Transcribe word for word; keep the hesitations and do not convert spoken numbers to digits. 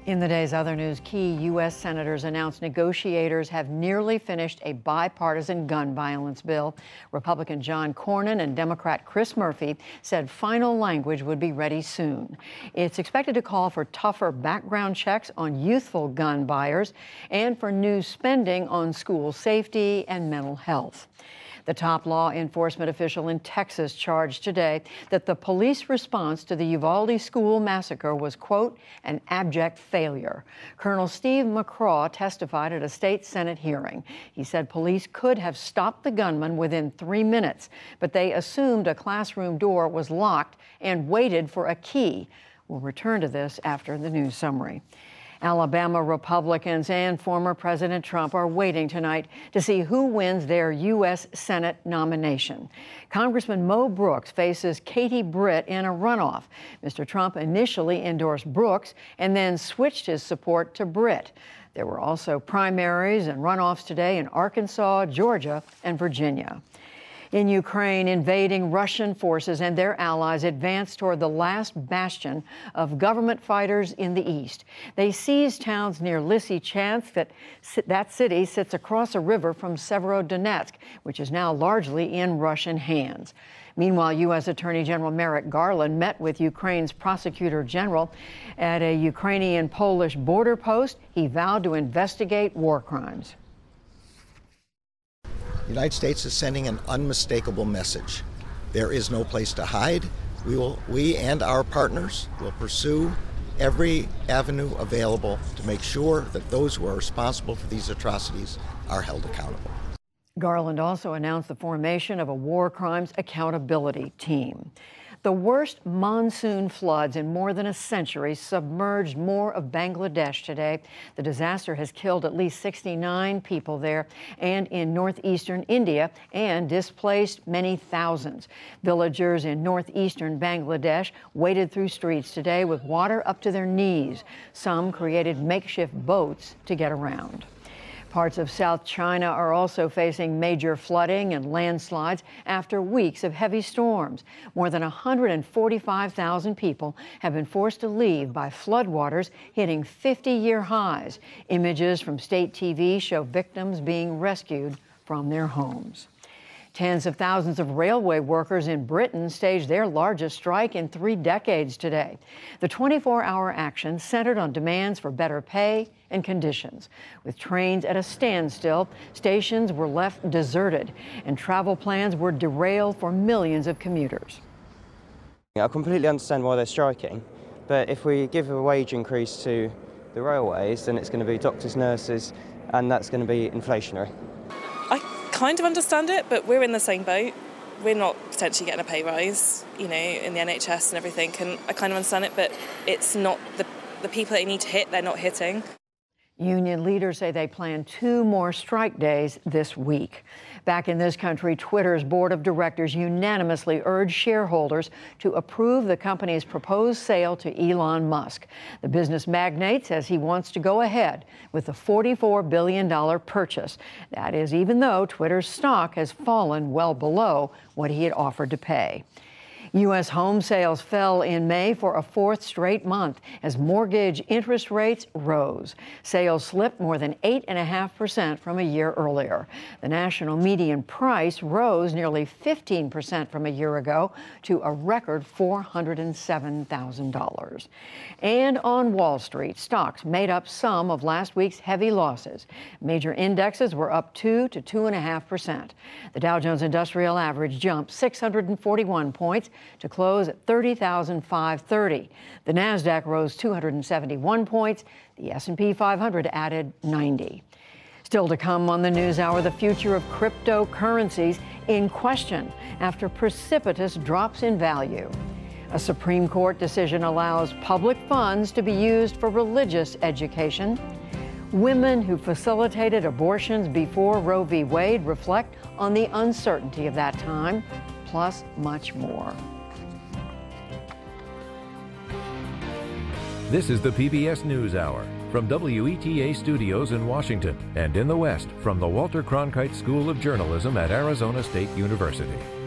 In the day's other news, key U S senators announced negotiators have nearly finished a bipartisan gun violence bill. Republican John Cornyn and Democrat Chris Murphy said final language would be ready soon. It's expected to call for tougher background checks on youthful gun buyers and for new spending on school safety and mental health. The top law enforcement official in Texas charged today that the police response to the Uvalde school massacre was, quote, an abject failure. Colonel Steve McCraw testified at a state Senate hearing. He said police could have stopped the gunman within three minutes, but they assumed a classroom door was locked and waited for a key. We'll return to this after the news summary. Alabama Republicans and former President Trump are waiting tonight to see who wins their U S Senate nomination. Congressman Mo Brooks faces Katie Britt in a runoff. Mister Trump initially endorsed Brooks and then switched his support to Britt. There were also primaries and runoffs today in Arkansas, Georgia, and Virginia. In Ukraine, invading Russian forces and their allies advanced toward the last bastion of government fighters in the east. They seized towns near Lysychansk. That, that city sits across a river from Severodonetsk, which is now largely in Russian hands. Meanwhile, U S Attorney General Merrick Garland met with Ukraine's Prosecutor General at a Ukrainian-Polish border post. He vowed to investigate war crimes. The United States is sending an unmistakable message. There is no place to hide. We will, we and our partners will pursue every avenue available to make sure that those who are responsible for these atrocities are held accountable. Garland also announced the formation of a war crimes accountability team. The worst monsoon floods in more than a century submerged more of Bangladesh today. The disaster has killed at least sixty-nine people there and in northeastern India and displaced many thousands. Villagers in northeastern Bangladesh waded through streets today with water up to their knees. Some created makeshift boats to get around. Parts of South China are also facing major flooding and landslides after weeks of heavy storms. More than one hundred forty-five thousand people have been forced to leave by floodwaters hitting fifty-year highs. Images from state T V show victims being rescued from their homes. Tens of thousands of railway workers in Britain staged their largest strike in three decades today. The twenty-four hour action centered on demands for better pay and conditions. With trains at a standstill, stations were left deserted, and travel plans were derailed for millions of commuters. I completely understand why they're striking, but if we give a wage increase to the railways, then it's going to be doctors, nurses, and that's going to be inflationary. I kind of understand it, but we're in the same boat. We're not potentially getting a pay rise, you know, in the N H S and everything, and I kind of understand it, but it's not the, the people they need to hit, they're not hitting. Union leaders say they plan two more strike days this week. Back in this country, Twitter's board of directors unanimously urged shareholders to approve the company's proposed sale to Elon Musk. The business magnate says he wants to go ahead with the forty-four billion dollars purchase. That is, even though Twitter's stock has fallen well below what he had offered to pay. U S home sales fell in May for a fourth straight month as mortgage interest rates rose. Sales slipped more than eight point five percent from a year earlier. The national median price rose nearly fifteen percent from a year ago to a record four hundred seven thousand dollars. And on Wall Street, stocks made up some of last week's heavy losses. Major indexes were up two to two point five percent. The Dow Jones Industrial Average jumped six hundred forty-one points to close at thirty thousand five hundred thirty. The Nasdaq rose two hundred seventy-one points. The S and P five hundred added ninety. Still to come on the NewsHour, the future of cryptocurrencies in question after precipitous drops in value. A Supreme Court decision allows public funds to be used for religious education. Women who facilitated abortions before Roe v. Wade reflect on the uncertainty of that time, plus much more. This is the P B S NewsHour from W E T A Studios in Washington and in the West from the Walter Cronkite School of Journalism at Arizona State University.